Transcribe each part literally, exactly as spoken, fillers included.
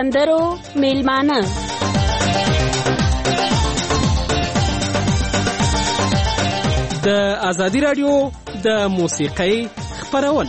سندرو میلمانه د ازادي رادیو د موسیقۍ خپرونه.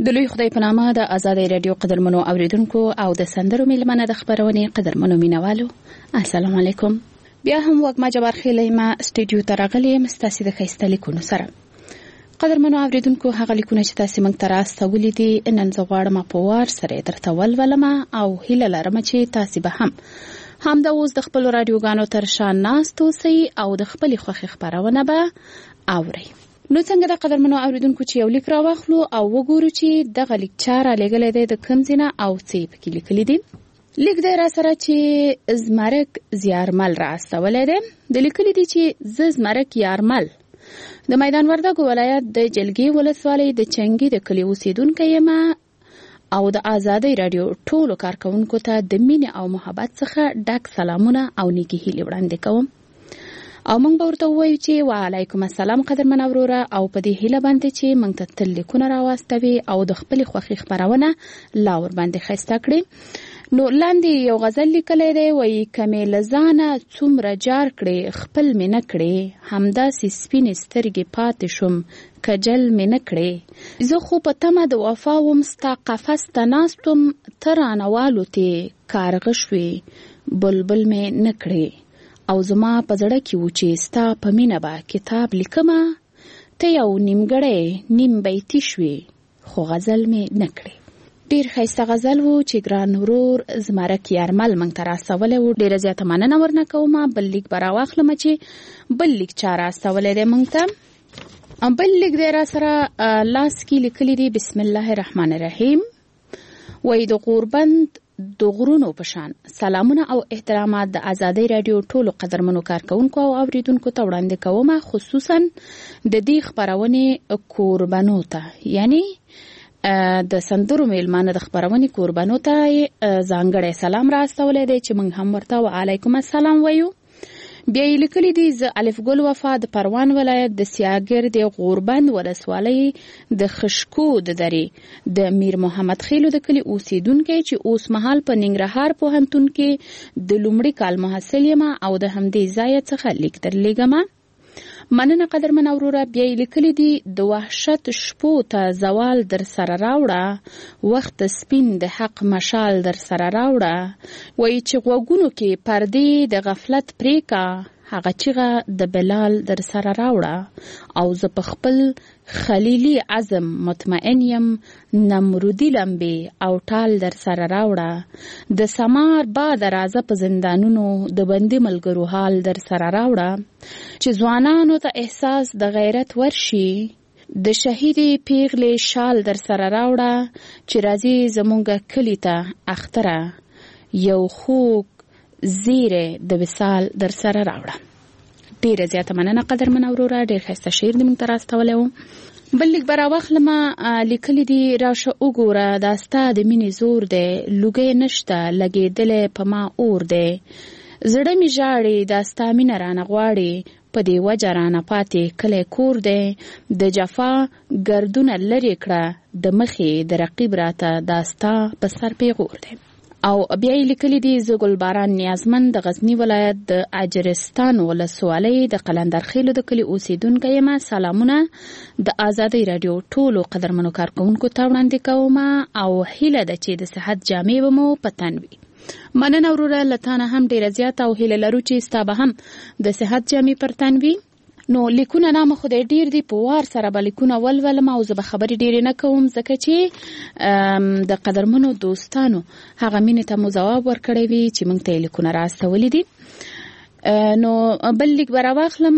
د لوی خدای په نامه د آزادۍ رادیو قدرمنو اوریدونکو او د سندرو میلمنه د خبرونې قدرمنو مینوالو السلام علیکم. بیا هم وګما جبار خیلی ما سټوډیو ته راغلی یم ستاسو د ښایسته لیکونو سره. قدرمنو اوریدونکو هغه لیکونه چې تاسو موږ ته راستولي دي نن زه غواړم په وار سره درته ولولم او هیله لرم چې تاسو به هم همدا اوس د خپل رادیوګانو تر شا ناست اوسئ او د خپلې خوښې خپرونه به اورئ. نو څنګه د قدرمنو اوریدونکو چې یو لیک راواخلو او وګورو چې دغه لیک چا رالیږلی دی د کوم ځای نه او څه یې پکې لیکلي دي. لیک دی را سره چې زمرک زیارمل را استولی دی. د لیکلي دي چې زه زمرک یارمل د میدان وردګو ولایت د جلګې ولسوالۍ د چنګي د کلي اوسیدونکی یم او د آزادۍ رادیو ټولو کارکوونکو ته د مینې او محبت څخه ډک سلامونه او نیکې هیلې وړاندې کوم او موږ به ورته ووایو چې وعلیکم السلام قدرمن وروره او په دې هیله باندې چې موږ ته تل لیکونه راواستوي او د خپلې خوښې خپرونه لا ورباندې ښایسته کړي. نو لاندې یو غزل لیکلی دی وایي که مې له ځانه څومره جار کړې خپل مې نه کړې همداسې سپینې سترګې پاتې شوم کجل مې نه کړې زه خو په تمه د وفا وم ستا قفس ته ناست وم ته رانه والوتې کارغه شوې بلبل مې نه کړې او زما په زړه کې و چې ستا په مینه به کتاب لیکمه ته یو نیمګړی نیم بیتي شوې خو غزل مې نه کړې. ډېر ښایسته غزل و چې ګران ورور زمرک یارمل موږ ته راستولی و. ډېره زیاته مننه ورنه کومه. بل لیک به راواخلم چې بل لیک چا راستولی دی موږ ته. بل لیک دی را سره لاس کې لیکلی دی بسم الله الرحمن الرحیم. وایي د غوربند د غرونو په شان سلامونه او احترامات د آزادۍ رادیو ټولو قدرمنو کارکوونکو او اوریدونکو ته وړاندې کومه خصوصا د دې خپرونې کوربنو ته یعنی د سندرو میلمانه د خپرونې کوربنو ته ځانګړی سلام راستولی دی چې موږ هم ورته وعلیکم السلام وایو. بیا یې لیکلي دي زه الف ګل وفا د پروان ولایت د سیاګر د غوربند ولسوالۍ د خشکو د درې د میر محمد خیلو د کلي اوسیدونکی چې اوس مهال په ننګرهار پوهنتون کې د لومړي کال محصل یم او د همدې ځایه څخه لیک درلیږم. مننه قدرمن وروره. بیا یې لیکلي دي د وحشت شپو ته زوال در سره راوړه وخت سپین د حق مشال در سره راوړه وایي چې غوږونو کې پردې د غفلت پرېکه هغه چیغه د بلال در سره راوړه او زه په خپل خلیلي عزم مطمئن یم نمرودي لمبې او ټال در سره راوړه د سمار باد رازه په زندانونو د بندي ملګرو حال در سره راوړه چې ځوانانو ته احساس د غیرت ورشي د شهیدې پیغلې شال در سره راوړه چې راځي زمونږ کلي ته اختره یو خوږ زیره د وصال در سره راوړه. ډیره زیاته مننه قدرمن وروره. ډیر ښایسته شعر دې موږ ته راستولی و. بل لیک به راواخلمه. لیکلي دي راشه وګوره دا ستا د مینې زور دی لوګی نشته لګېدلی په ما اور دی زړه مې ژاړي دا ستا مینه رانه غواړي په دې وجه رانه پاتې کلی کور دی د جفا ګردونه لرې کړه د مخې د رقیب راته دا ستا په سر پیغور دی. او بیا یې لیکلي دي زه ګلباران نیازمند د غزني ولایت د اجرستان ولسوالۍ د قلندرخیلو د کلي اوسیدونکی یم. سلامونه د آزادۍ رادیو ټولو قدرمنو کارکوونکو ته وړاندې کومه او هیله ده چې د صحت جامې به مو په تن وي. مننه وروره له تا نه هم ډیره زیاته او هیله لرو چې ستا به هم د صحت جامې پر تن وي. نو لیکونه نامه خدای ډیر دي په وار سره به لیکونه ولولم او زه به خبرې ډیرې نه کوم ځکه چې د قدرمنو دوستانو هغه مینې ته مو ځواب ورکړی وي چې موږ ته یې لیکونه راستولي دي. نو بل لیک به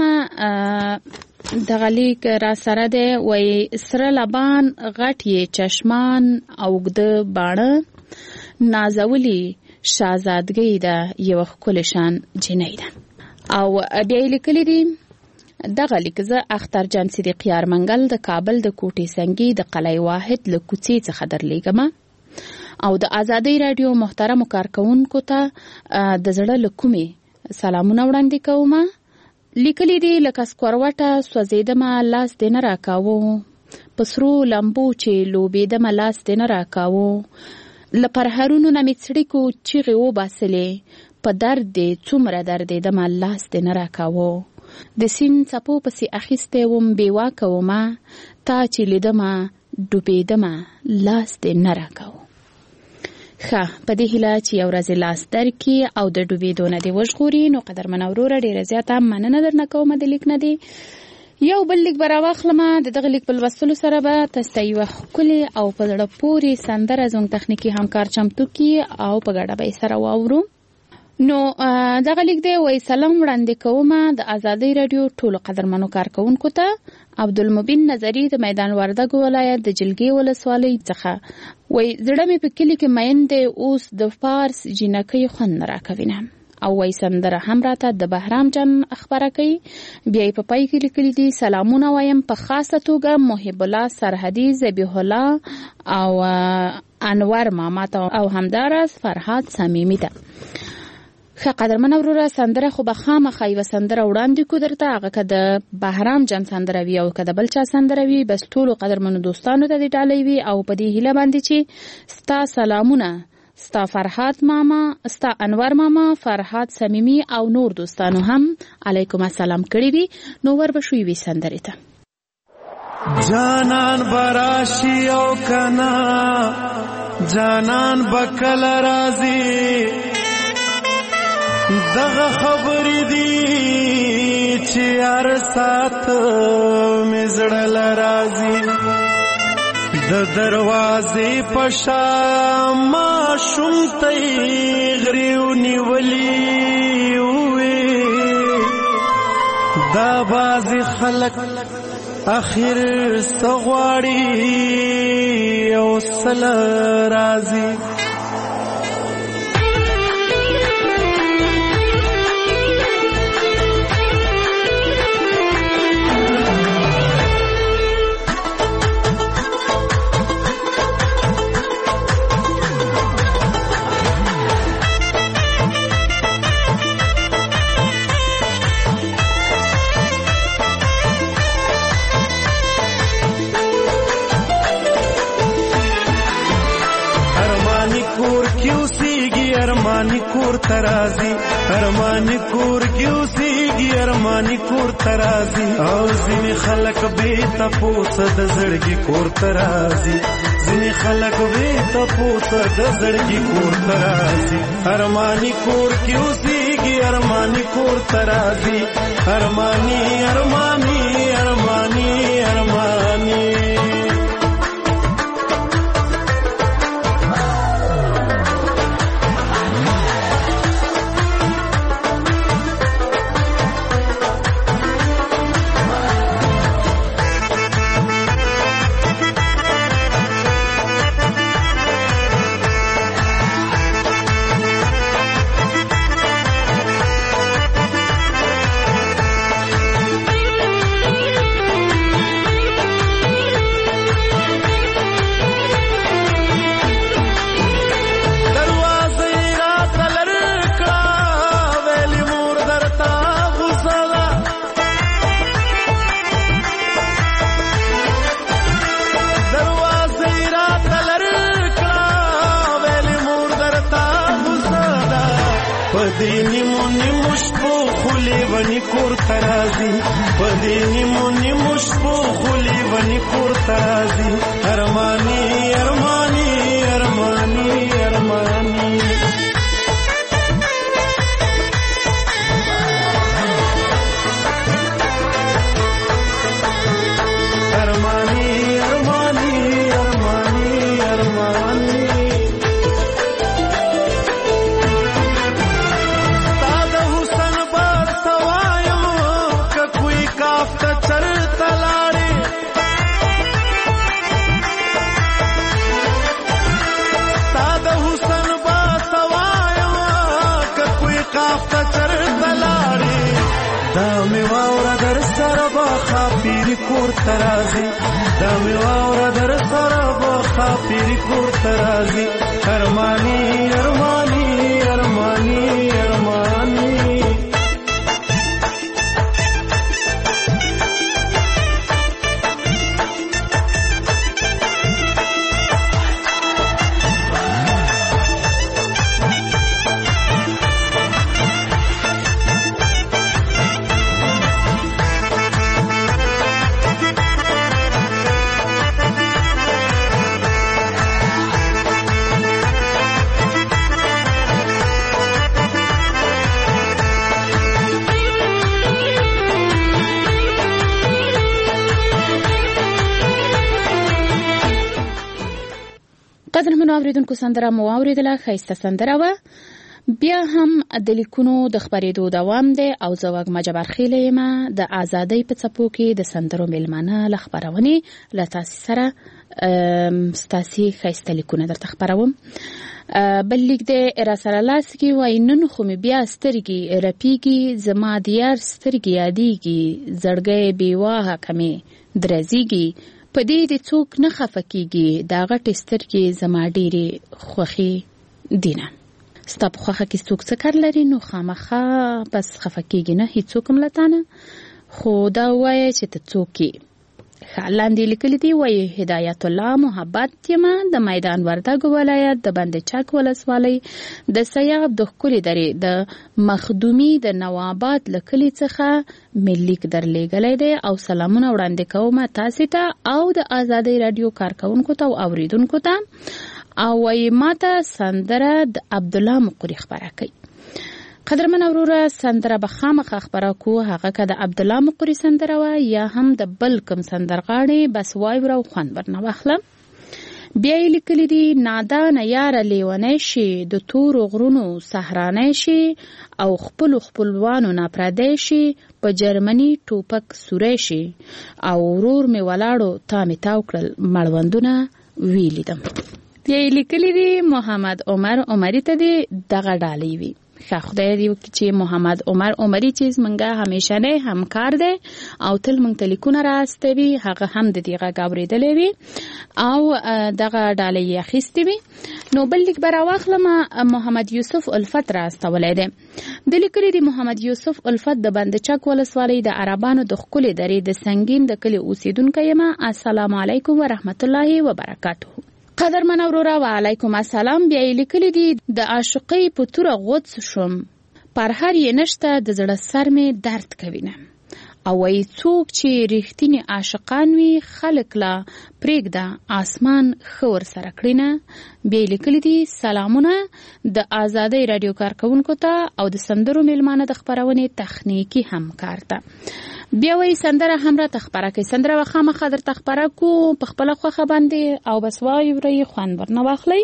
راواخلم. دغه لیک را سره دی وایي سره لبان غټ یې چشمان اوږده باڼه نازولي شهزادګۍ ده یوه ښکلې شان جنۍ ده. او بیا یې لیکلي دي دغه لیک زه اختر جان صدیق یارمنګل د کابل د کوټې سنګي د قلعه واحد له کوڅې څخه درلیږم او د آزادۍ رادیو محترمو کارکوونکو ته د زړه له کومې سلامونه وړاندې کوم. لیکلي دي لکه سکروټه سوځېدمه لاس دې نه راکاوه په سرو لمبو چې لوبېدمه لاس دې نه راکاوه له پرهرونو نه مې څړیکو چیغې وباسلې په درد دې څومره دردېدمه لاس دې نه راکاوه د سیند څپو پسې اخیستی وم بېواکه ومه تا چې لیدمه ډوبېدمه لاس دې نه راکاو. ښه په دې هیله چې یو ورځ لاس درکړي او د ډوبېدو نه دې وژغوري. نو قدرمنه وروره ډېره زیاته مننه درنه کوم د لیک نه دې. یو بل لیک به راواخلم. د دغه لیک په لوستلو سره به تاسو ته یوه ښکلې او په زړه پورې سندره زموږ تخنیکي همکار چمتو کړي او په ګډه به یې سره واورو. نو دغه لیک دی وایي سلام وړاندې کوم د ازادۍ راډیو ټولو قدرمنو کارکوونکو ته. عبدالمبین نظري د میدان وردګ ولایت د جلګې ولسوالۍ څخه وایي زړه مې په کلي کې مین دی اوس د فارس جینکۍ خوند نه راکوینه. او وایي سندره هم راته د بهرام جان خبره کوي. بیا یې په پای کې لیکلي دي سلامونه وایم په خاصه توګه محب الله سرحدي، ذبیح الله او انور ماما ته او همداراز فرهاد صمیمي ته. ښه قدرمنه وروره سندره خو به خامخا یوه سندره وړاندې کړو درته، هغه که د بهرام جان سندره وي او که د بل چا سندره وي بس ټولو قدرمنو دوستانو ته دې ډالۍ وي. او په دې هیله باندې چې ستا سلامونه ستا فرهاد ماما، ستا انور ماما، فرهاد صمیمي او نور دوستانو هم علیکم السلام کړي وي. نو ور به شو یوې سندرې ته. جانان براشي او کنا جانان بکل رازي دغه خبرې دي چې هر سات مې زړه لرازي د دروازې په شا ماشوم ته غریو نیولي وې دا بازي خلک اخر سغواړي او سل رازي ارمانی کور ترازی ارمانی کور کیوسیږي ارمانی کور ترازی او ځینې خلک به تپوس د زړګي کور ترازی ځینې خلک به تپوس د زړګي کور ترازی ارمانی کور کیوسیږي ارمانی کور ترازی ارمانی ارمانی ارمانی ارمانی پدینی مونی مشپو خلی ونی کور ترازی پدینی مونی مشپو خلی ونی کور ترازی ارمانی ارمانی ارمانی ارمانی ارمانی ارمانی ارمانی ارمانی دامی واورا در سر با خاپیری کور ترازی دامی واورا در سر با خاپیری کور ترازی ارمانی ارمانی ارمانی ارمانی قدرمنو اوریدونکو سندره مو اوریدله، ښایسته سندره وه. بیا هم د لیکونو د خپرېدو دوام دی او زه وږمه جبارخیله یم د ازادۍ په څپو کې د سندرو میلمانه له خپرونې له تاسې سره ستاسې ښایسته لیکونه درته خپروم. بل لیک دی راسره لاس کې وایي نن خو مې بیا سترګې رپېږي، زما د یار سترګې یادېږي، زړګی بېواهه کمې درزېږي، په دې د څوک نه خفه کېږي، دا غټې سترګې زما ډېرې خوښې دینه. ستا په خوښه کې څوک څه کار لري نو خامخا بس خفه کېږي نه هېڅوک هم له تا نه، خو دا ووایه چې ته څوک یې. ښه لاندې لیکلي دي وایي هدایت الله محبت یمه د میدان وردګ ولایت د بند چک ولسوالۍ د سیاب د ښکلې درې د مخدومي د نواباد له کلي څخه مې لیک درلېږلی دی او سلامونه وړاندې کوم تاسې ته او د ازادۍ راډیو کارکوونکو ته او اوریدونکو ته. او وایي ماته سندره د عبدالله مقري خپره کوي. قدرمن وروره سندره به خامخا خپره کو، هغه که د عبدالله مقري سندره وه یا هم د بل کوم سندرغاړی بس وایوره او خوند ورنه واخله. بیا یې لیکلي دي نادانه یاره لیونی شي، د تورو غرونو صحرانی شي او خپلو خپلوانو نه پردی شي، په جرمني ټوپک سوری شي او ورور مې ولاړو تا مې تاو کړل مړوندونه ویلیدم. بیا یې لیکلي دي محمد عمر عمري ته دې دغه ډالۍ وي. ښه خدای دې وکړي چې محمد عمر عمري چې زمونږه همیشنی همکار دی او تل مونږ ته لیکونه راستوي، هغه هم د دې غږ اورېدلی وي او دغه ډالۍ یې اخیستې وي. نو بل لیک به راواخلم، محمد یوسف الفت راستولی دی. د لیکلي دي محمد یوسف الفت د بند چک ولسوالۍ د عربانو د ښکلې درې د سنګین د کلي اوسېدونکی یم. السلام علیکم ورحمت الله وبرکاته. قدرمن وروره وعلیکم السلام. بیا یې لیکلي دي د عاشقۍ په توره غوڅ شوم، پر هر یې نشته د زړه سر مې درد کوینه. او وایي څوک چې ریښتینې عاشقان وي خلک لا پرېږده آسمان ښه ورسره کړینه. بیا یې لیکلي دي سلامونه د ازادۍ راډیو کارکوونکو ته او د سندرو میلمانه د خپرونې تخنیکي همکار ته. بیا وایي سندره هم راته خپره کوي، سندره به خامخا درته خپره کو په خپله خوښه باندې او بس واورئ خوند ورنه واخلئ.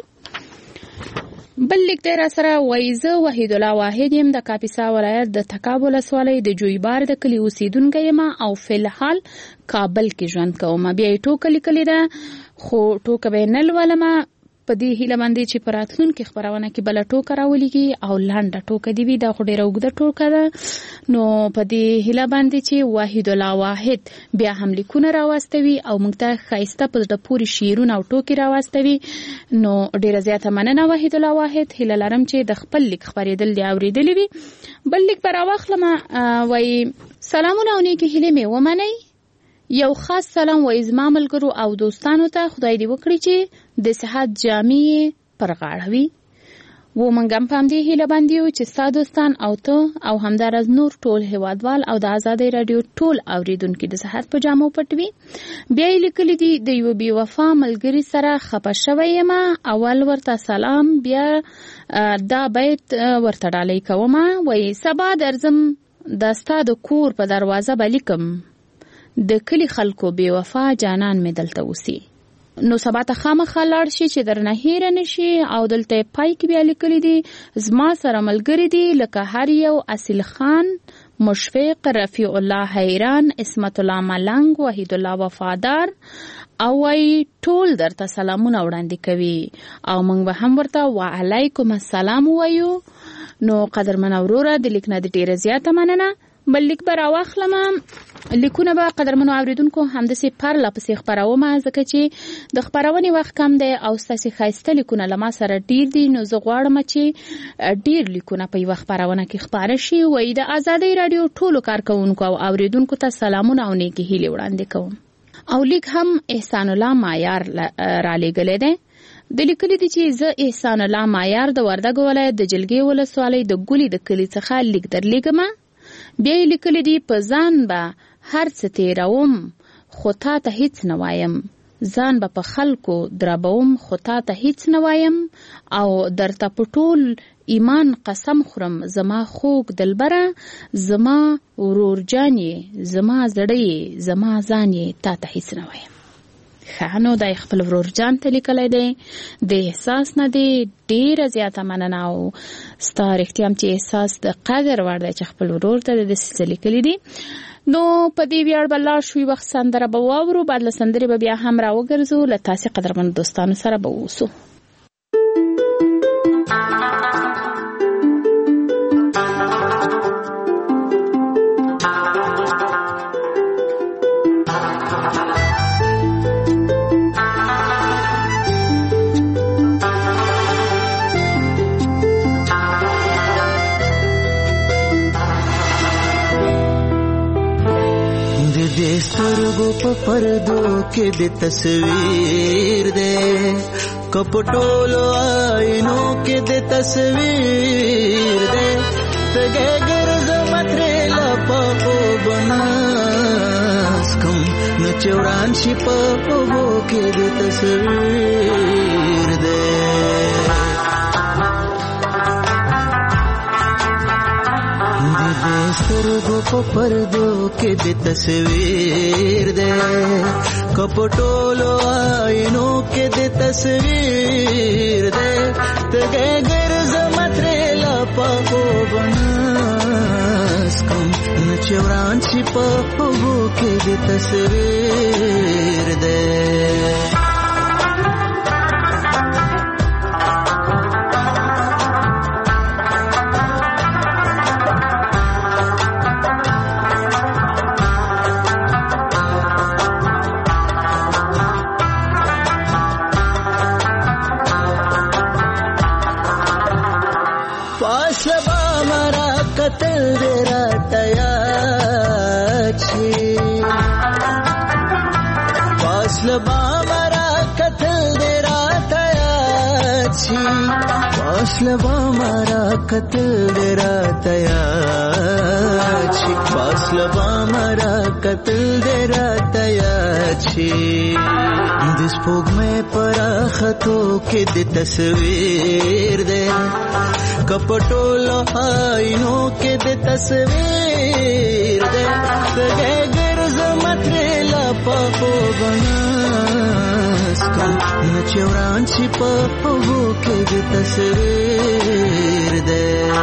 بل لیک دی را سره وایي زه وحید الله واحد یم د کاپیسا ولایت د تکاب ولسوالۍ د جویبار د کلي اوسېدونکی یم او فلحال کابل کې ژوند کوم. بیا یې ټوکه لیکلې ده خو ټوکه به یې نه لولمه، په دې هیله باندې چې په راتلونکي خپرونه کې بله ټوکه راولېږي او لنډه ټوکه دې وي، دا خو ډېره اوږده ټوکه ده. نو په دې هیله باندې چې وحید الله واحد بیا هم لیکونه راواستوي او موږ ته ښایسته په زړه پورې شعرونه او ټوکې راواستوي. نو ډېره زیاته مننه وحید الله واحد. هیله لرم چې د خپل لیک خپرېدل دې اورېدلي وي. بل لیک به راواخلم، وایي سلامونه او نیکې هیلې مې ومنئ. یو خاص سلام وایي زما ملګرو او دوستانو ته، خدای دې وکړي چې د صحت جامې پر غاړه وي. و موږ هم په همدې هیله باندې یو چې ستا دوستان او ته او همداراز نور ټول هیوادوال او د ازادۍ راډیو ټول اوریدونکي د صحت په جامو پټ وي. بیا یې لیکلي دي د یوه بې وفا ملګري سره خفه شوی یم، اول ورته سلام بیا دا بیت ورته ډالۍ کومه. وایي سبا درځم دا ستا د کور په دروازه به لیکم، د کلي خلکو بې وفا جانان مې دلته اوسي. نو سبا ته خامخا لاړ شي چې درنه هیره نشي. او دلته پای کې بیا لیکلي دي زما سره ملګري دي لکه هر یو اصیل خان، مشفق، رفیع الله حیران، اسمت الله ملنګ، وحید الله وفادار او وایي ټول درته سلامونه وړاندې کوي او موږ به هم ورته وعلیکم السلام وایو. نو قدرمن وروره د لیک نه د ډېره زیاته مننه. بل لیک به راواخلم، لیکونه به قدرمنو اوریدونکو همداسې پرله پسې خپرومه ځکه چې د خپرونې وخت کم دی او ستاسې ښایسته لیکونه له ما سره ډېر دي. نو زه غواړم چې ډېر لیکونه په یوه خپرونه کې خپاره شي. وایي د ازادۍ راډیو ټولو کارکوونکو او اوریدونکو ته سلامونه او نیکې هیلې وړاندې کوم. او لیک هم احسان الله مایار رالیږلی دی. د لیکلي دي چې زه احسان الله مایار د وردګ ولایت د جلګې ولسوالۍ د ګولي د کلي څخه لیک درلیږم. بیا یې لیکلي دي په ځان به هر څه تیروم خو تا ته هیڅ نه وایم، ځان به په خلکو دربوم خو تا ته هیڅ نه وایم، او درته په ټول ایمان قسم خورم زما خوږ دلبره، زما ورور جان یې، زما زړه یې، زما ځان یې، تا ته هیڅ نه وایم. خانو د خپل ورور جان ته لیکلی دی د احساس نه دی ډیره زیاته مننه او ستا رښتیا هم چې احساس د قدر وړ دی چې خپل ورور ته د داسې څه لیکلي دي. نو په دې ویاړ به لاړ شو، وخت سندره به واورو، بعد له سندرې به بیا هم راوګرځو، له تاسې قدرمنو دوستانو سره به اوسو. سترګو په پردو کې د تصویر دے، کپټولو آئینو کې د تصویر دے، تګه ګرځم ترې لپا په بناس کوم نو چوران شي په اوبو کې د تصویر دے. سترګو په پردو کې د تصویر دے، کپټولو آئینو کې د تصویر دے، تګه ګرځم ترې لپا په بناس کوم نو چوران شي په اوبو کې د تصویر دے. فاصلبا مارا قتل درا تیاچی، فاصلبا مارا قتل درا تیاچی، دس پوگ میں پراختو کے د تصویر دے، کپٹولو آئینو کے د تصویر دے، تگے گرز مترے لپا کو بناس کم نچوران چی پا اوبو کے د تصویر دے.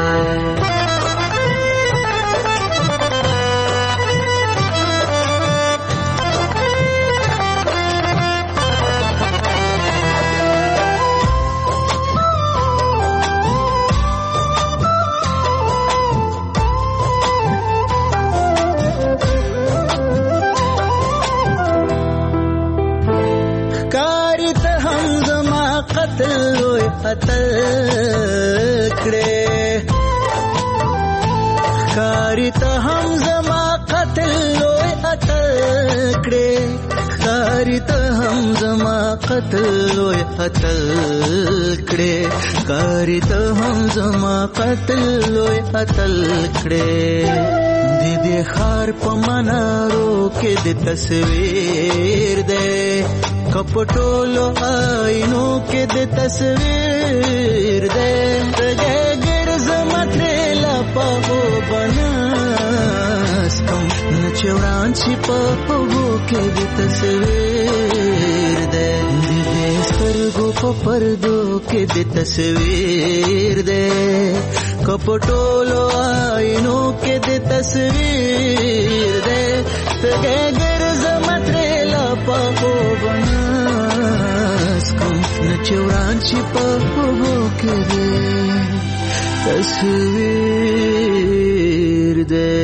اتکڑے کاری تا ہم زما قتل لوئے اتکڑے، کاری تا ہم زما قتل لوئے اتکڑے، کاری تا ہم زما قتل لوئے اتکڑے، دی دی خار پا منارو کے دی تصویر دے، کپٹولو آئینو کے د تصویر دے، تگے گرز مترے لپا ہو بناس کم نچوران چی پا اوبو کے د تصویر دے. دے سترگو پا پردو کے د تصویر دے، کپٹولو آئینو کے د تصویر دے، تگے گرز مترے لپا ہو بناس کم نچوران چی پا اوبو کے دے تصویر دے.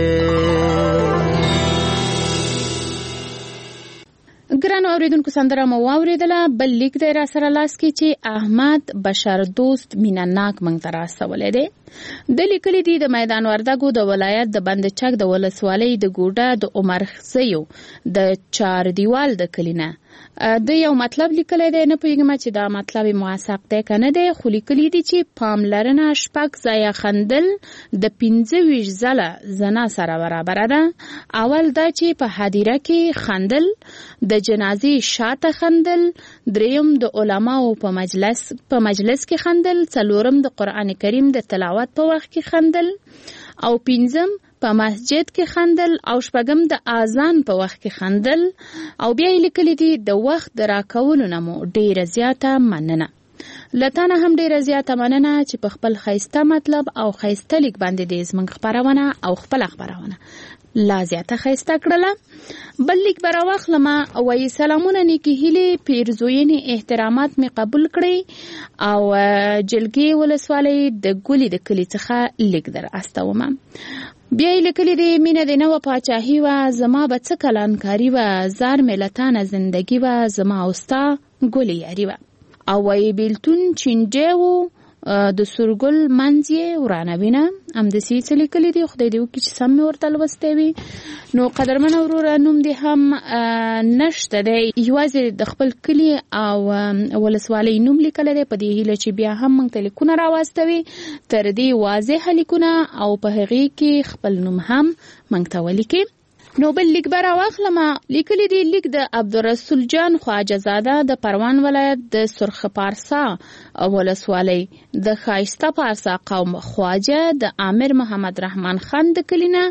ګرانو اوریدونکو سندره مو واوریدله. بل لیک دی را سره لاس کې چې احمد بشر دوست مینه ناک موږ ته راستولی دی. د لیکلي دي د میدان وردګو د ولایت د بند چک د ولسوالۍ د ګوډه د عمر خزیو د چار دیوال د کلینه د یو مطلب لیکلی دی. نه پوهېږم چې دا مطلب موثق دی که نه دی، خو لیکلي دي چې پاملرنه شپږ ځایه خندل د پنځه ویشت ځله زنا سره برابره ده. اول دا چې په هدیره کې خندل، د جنازې شاته خندل، دریم د علماو په مجلس په مجلس کې خندل، څلورم د قرآن کریم د تلاوت په وخت کې خندل، او پنځم په مسجد کې خندل او شپږم د اذان په وخت کې خندل او بیا یې لیکلي دي د وخت د راکولو نه مو ډیره زیاته مننه. لتانه هم ډیره زیاته مننه چې په خپل ښایسته مطلب او ښایسته لیک باندې دې زموږ خپرونه او خپله خپرونه لا زیاته ښایسته کړله. بل لیک به راواخلمه، وایي سلامونه نیکې هیلې پیرزوینې احترامات مې قبول کړئ او جلګې ولسوالۍ د ګلې د کلي څخه لیک در استومه. بیا یې لیکلي دي مینه دې نه وه پاچاهي وه زما به څه کلانکاري وه زار ملتانه زندګي وه زما او ستا ګلې یاري وه. او وایي بیلتون چینجی و د سورګل منځ یې ورانوینه. همداسې څه لیکلي دي، خدای دې وکړي چې سم مې ورته لوستی وي. نو قدرمنه وروره نوم دې هم نشته دی، یوازې د خپل کلي او ولسوالۍ نوم لیکلی دی، په دې هیله چې بیا هم موږ ته لیکونه راواستوي تر دې واضحه لیکونه او په هغې کې خپل نوم هم موږ ته ولیکي. نو بل لیک به راواخلمه، لیکلی دی لیک د عبدالرسول جان خواجه زاده د پروان ولایت د سرخ پارسا ولسوالۍ د ښایسته پارسا قوم خواجه د امیر محمد رحمان خان د کلینه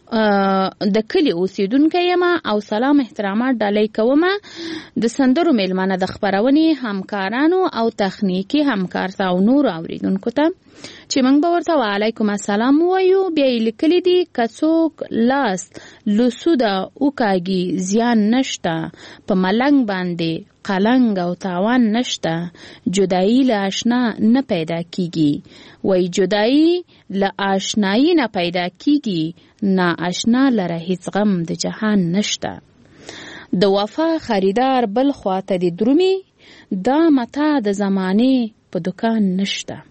د کلی اوسیدونکی یم او سلام احترامات ډالۍ کومه د سندرو میلمانه د خپرونې همکارانو او تخنیکي همکار ته او نورو اوریدونکو ته چې موږ به ورته وعلیکم السلام ووایو. بیا یې لیکلي دي که څوک لاس لسوده وکاږي زیان نشته، په ملنګ باندې قلنګ او تاوان نشته، جدایي له اشنا نه پیدا کیږي. وای جدایي له آشنایی نه پیدا کیږي، نا آشنا لره هیڅ غم د جهان نشته. د وفا خریدار بل خواته دی درومي، دا متا د زمانه په دکان نشته.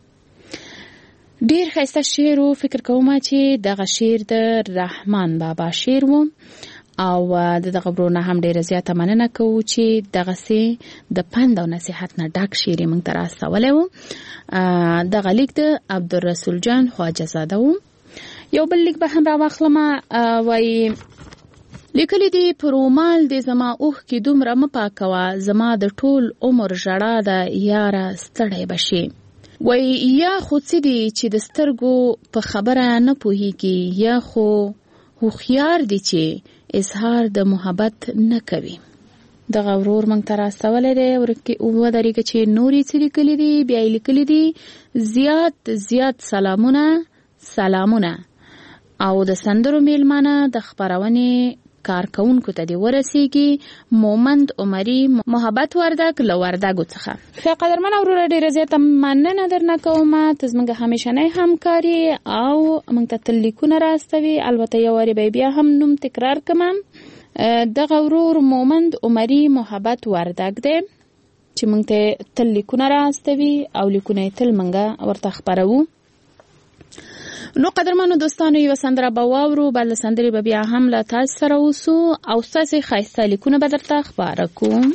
ډیر ښایسته شعر و، فکر کوم چې دغه شعر د رحمان بابا شعر و او د دغه ورونه هم ډیره زیاته مننه کوو چې دغسې د پند او نصیحت نه ډک شعر یې موږ ته راستولی و. دغه لیک د عبدالرسول جان خواجه زاده و. یو بل لیک به هم راواخلمه، وایي لیکلی دی پرومال دی زما اوښکې دومره مه پاکوه، زما د ټول عمر ژړا ده یاره ستړی بشي. وای یا خو څه دی چې د سترګو په خبره نه پوهیږي، یا خو هوښیار دی چې اظهار د محبت نه کوي. دغه ورور موږ ته راستولی دی، ودرېږه چې نور یې څه لیکلي دي. بیا یې لیکلي دي زیات زیات سلامونه سلامونه او د سندرو میلمانه د خپرونې کارکونکو ته دې ورسیږي، مومند عمري محبت وردګ له وردګو څخه. ښه قدرمنه وروره ډېره زیاته مننه درنه کومه، ته زموږ همیشنی همکاري او موږ ته تل لیکونه راستوي. البته یو وارې به بیا هم نوم تکرار کړم، دغه ورور مومند عمري محبت وردګ دی چې موږ ته تل لیکونه راستوي او لیکونه یې تل موږ ورته خپروو. نو قدرمنو دوستانو یو سندره به واورو، بل سندرې به بیا هم له تاسو سره اوسو او ستاسې ښایسته لیکونه به درته خپاره کوم.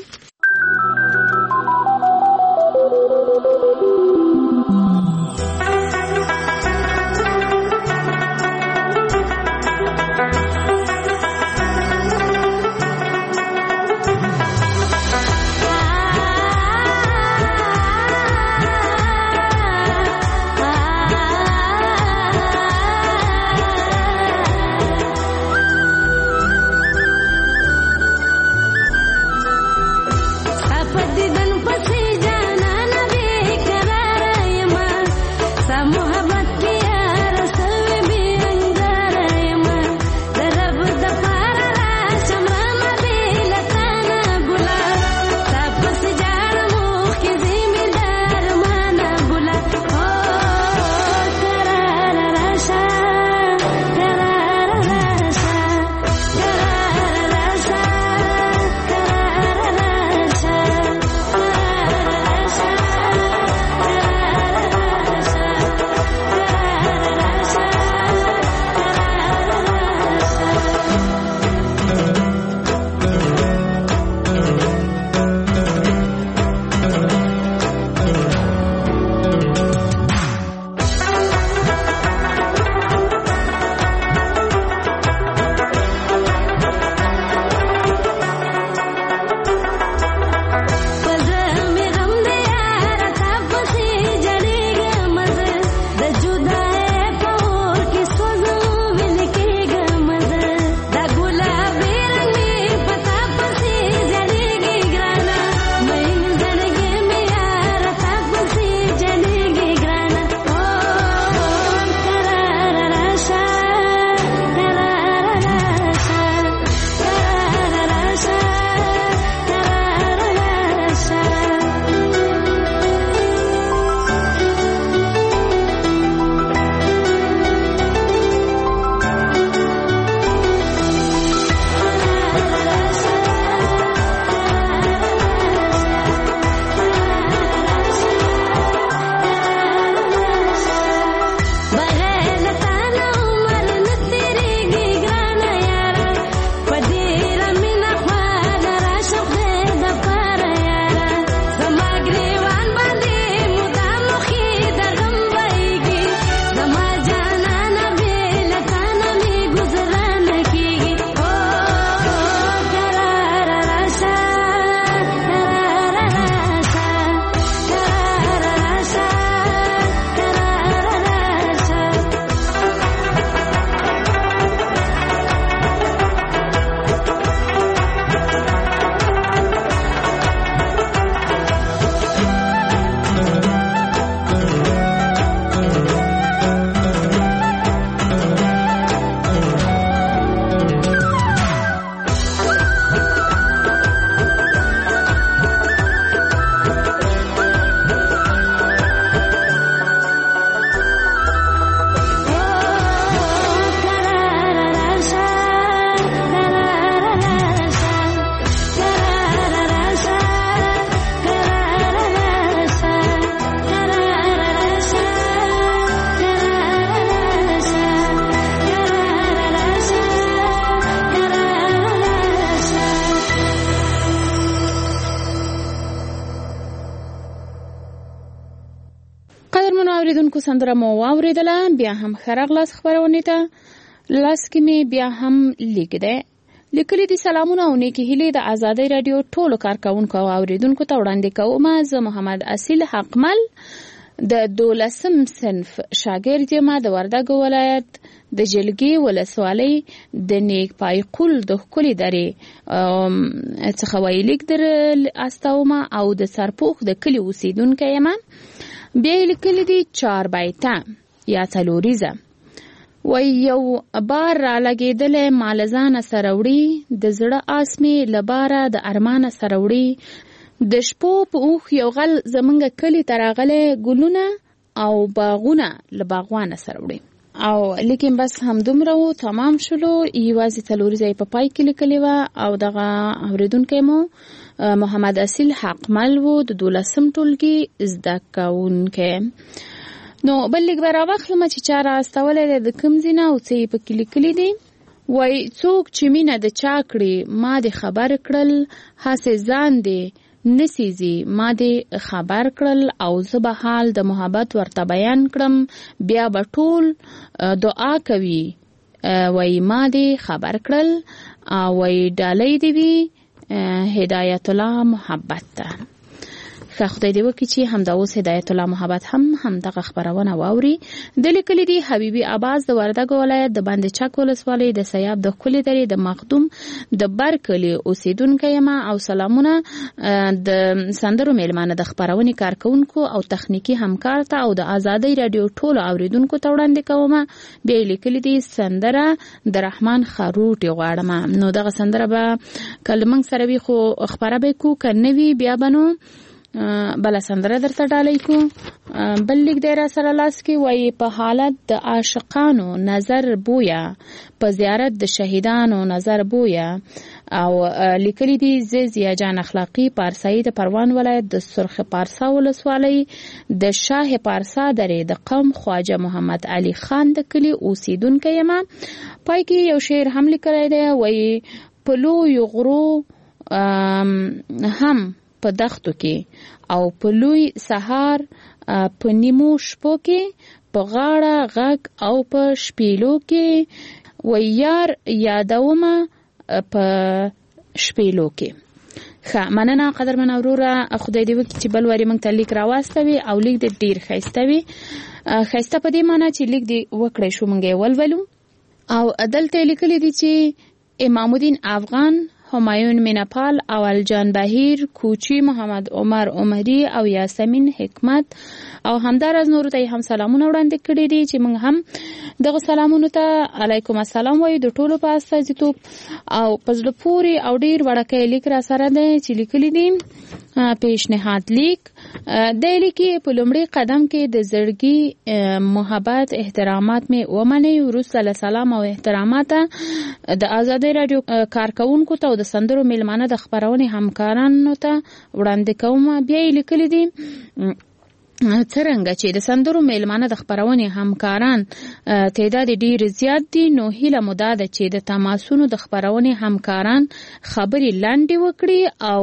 سندره مو واوریدله. بیا هم خرغلاس خبرونه ته لاس کې می بیا هم لیکده لیکلي دي سلامونه او نیکی هیلې د آزادۍ رادیو ټولو کارکونکو او اوریدونکو ته وړاندې کوم. زه محمد اصیل حقمل د دولسم صنف شاګرد یم د وردګو ولایت د جلګي ولسوالۍ د نیک پایقل د خولي درې څخه ویلیک در استاومه او د سرپوخ د کلی اوسیدونکو یم. بیا لیکلي دي چار بایته یا څلوریزه وای یو بار را لګېدلې مالزانه سروړي د زړه آسمي لباره د ارمانه سروړي د شپو په اوخ یو غل زمونږ کلی تراغله ګلونه او باغونه لباغوانه سروړي. او لیکن بس هم دومره و تمام شلو. یوازې څلوریزه په پای کې لیکلې و او دغه اوریدونکو مو محمد اصیل حقمل و د دولسم ټولګي زده کوونکی. نو بل لیک برا واخلم چې چاره استولې د کوم ځینه او څه په کې لیکلي دي. وای څوک چې مینه د چا کړي ما د خبر کړل هسې ځان دی نسیزي ما د خبر کړل او زه به حال د محبت ورته بیان کړم بیا به ټول دعا کوي وای ما د خبر کړل او وای ډالۍ دی وی هدایت الله محبت ته. که خدای دې وکړي چې هم دا اوس هدایت الله محبت هم هم دغه خبرونه واوري. د لیکلي دي حبیبي عباس د وردګو ولایت د باندې چک ولسوالۍ د سیاب د خولي درې د مخدوم د برکلي اوسیدونکو یم او سلامونه د سندرو میلمانه د خبرونې کارکونکو او تخنیکی همکار ته او د آزادۍ رادیو ټولو اوریدونکو ته وړاندې کوم. بیا لیکلي دي سندره د رحمان خروټي غواړم. نو دغه سندره به کلمنګ سره وي خو خبره به کو کنوي بیا بنو بل سندره درته ډالۍ کو. بل لیک دی را سره لاس کې وای په حالت د عاشقانو نظر بویا په زیارت د شهیدانو نظر بویا. او لیکلي دي ز زیا جان اخلاقی پارسایی د پروان ولایت د سرخ پارسا ولسوالۍ د شاه پارسا درې د قوم خواجه محمد علي خان د کلی اوسیدونکو یم. پای کې یو شعر هم لیکلی دی وای پلو یو غرو هم په دښتو کې او په لوی سهار په نیمو شپو کې په غاړه غږ او په شپېلو کې و یار یادومه په شپېلو کې. ښه مننه قدرمن وروره خدای دې وکړي چې بل واري موږ ته لیک راواستوي او لیک دې ډېر ښایسته وي. ښایسته په دې معنی چې لیک دې وکړی شو موږ یې ولولو. او دلته لیکلي دي چې امام الدین افغان همایون مینپال اول جان بهیر کوچی محمد عمر عمری او یاسمین حکمت او همدار از نورو ته هم سلامونه وړاندې کړي دي چې موږ هم دغه سلامونو ته علیکم السلام وایو د ټولو په استازیتوب. او په زړه پورې او ډیر وړکې لیک را سره ده چې لیکلي دي پیشنهاد لیک د لیکي په لومړي قدم کې د زړګي محبت احترامات می ومني وروسته له سلام او احترامات د آزادۍ رادیو کارکونکو ته او د سندرو میلمانه د خبرونې همکارانو ته وړاندې کوم. بیا لیکلي دي څرنګه چې د سندرو میلمانه د خبرونې همکاران تعداد ډیر زیات دي نو هیله مو دا ده چې د تماسونو د خبرونې همکاران خبرې لاندې وکړي او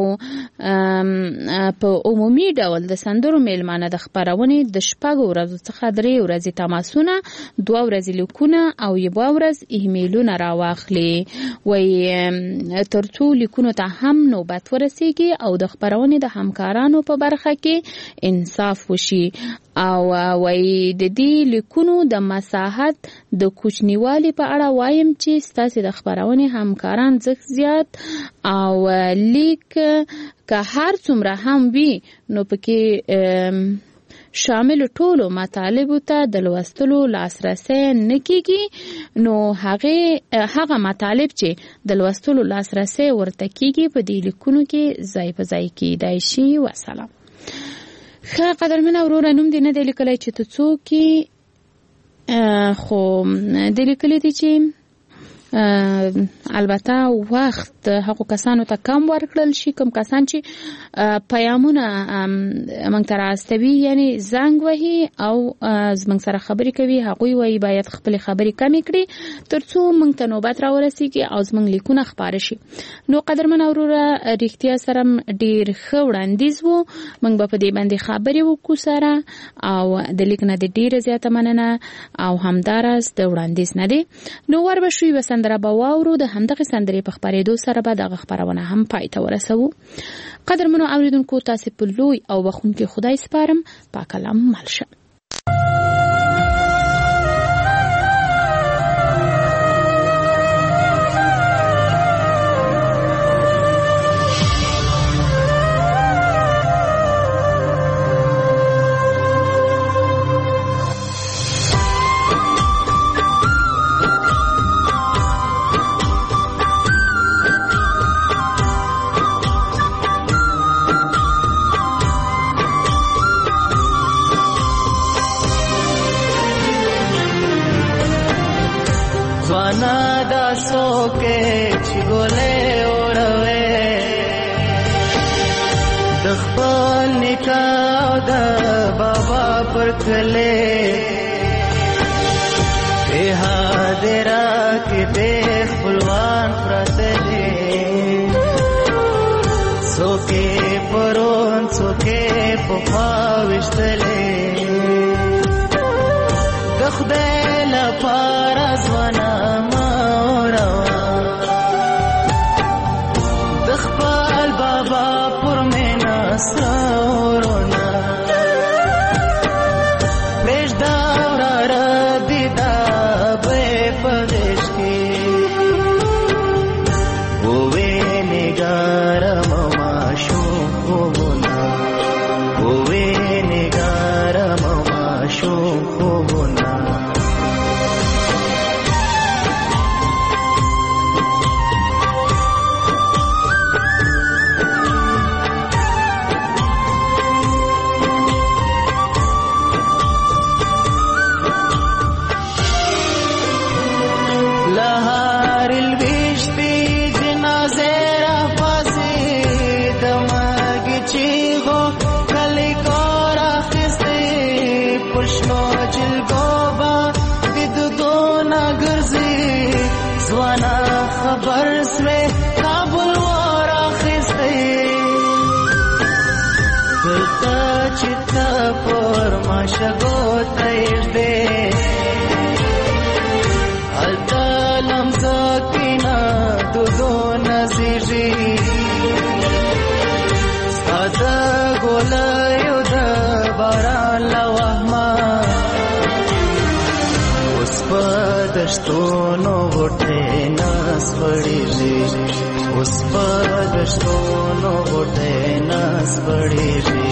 په عمومي ډول د سندرو میلمانه د خبرونې د شپږو ورځو څخه درې ورځې تماسونه دوه ورځې لیکونه او یوه ورځ ایمیلونه راواخلي وایي ترڅو لیکونو ته هم نوبت ورسیږي او د خبرونې د همکارانو په برخه کې انصاف وشي. او وای د دې لیکونو د مساحت د کوچنیوالي په اړه وایم چې ستاسو د خبرونې همکاران زښت زیات او لیک که هر څومره هم وي نو پکې شامل ټولو مطالبو ته د لوستلو لاسرسي نه کیږي نو هغه هغه مطالب چې د لوستلو لاسرسي ورته کیږي په دې لیکونو کې ځای په ځای کېدای شي. والسلام. ښه قدرمنه وروره نوم دې نه دی لیکلی چې ته څوک یې خو دې لیکلی دی چې البته وخت هغو کسانو ته کم ورکړل شي، کوم کسان چې پیامونه موږ ته راستوي یعنی زنګ وهي او زموږ سره خبرې کوي، هغوی وایي باید خپل خبرې کمې کړي ترڅو موږ ته نوبت راورسیږي او زموږ لیکونه خپاره شي. نو قدرمن اوروره رښتیا سره ډیر ښه وړاندیز وو، موږ به په دې باندې خبرې وکړو سره او د لیک نه د ډیره زیاته مننه او همداراز د وړاندیز نه دی. نو ور به شوي به سندره به واورو، د همدغې سندرې په خپرېدو سره به دغه خپرونه هم پای ته ورسوو. قدرمنو اوریدونکو، تاسې په لوی او بخښونکي خدای سپارم، پاک الله مل شه. دشتونو غټه ناس پړېږي، اوس په دشتونو غټه ناس پړېږي.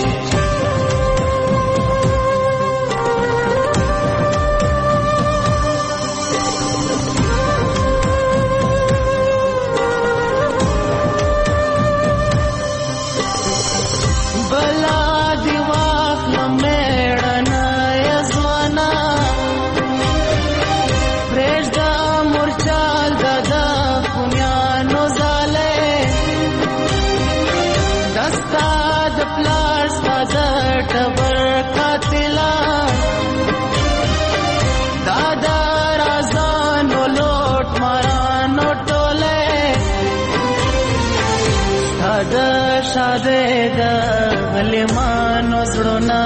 شاده د غلیمانو زړونه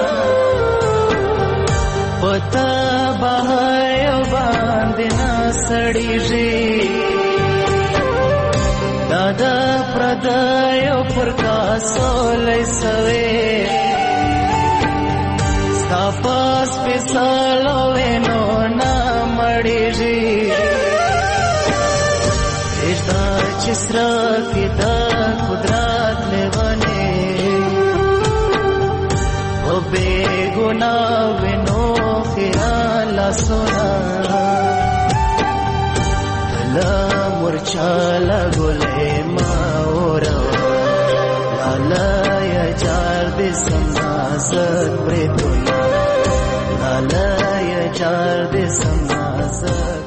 پته بهایو باندې نه سړېږي، دا د پردیو پر کاسو لیسوي، ستا په سپېڅلو وینو نه مړېږي. پرېږده چې سره کې د قدرت لیونی و بے گناہ وینو خیال سونا لا مرچالا گلے ماورا لالا یا جار دے سمنازت پریتونا لالا یا جار دے سمنازت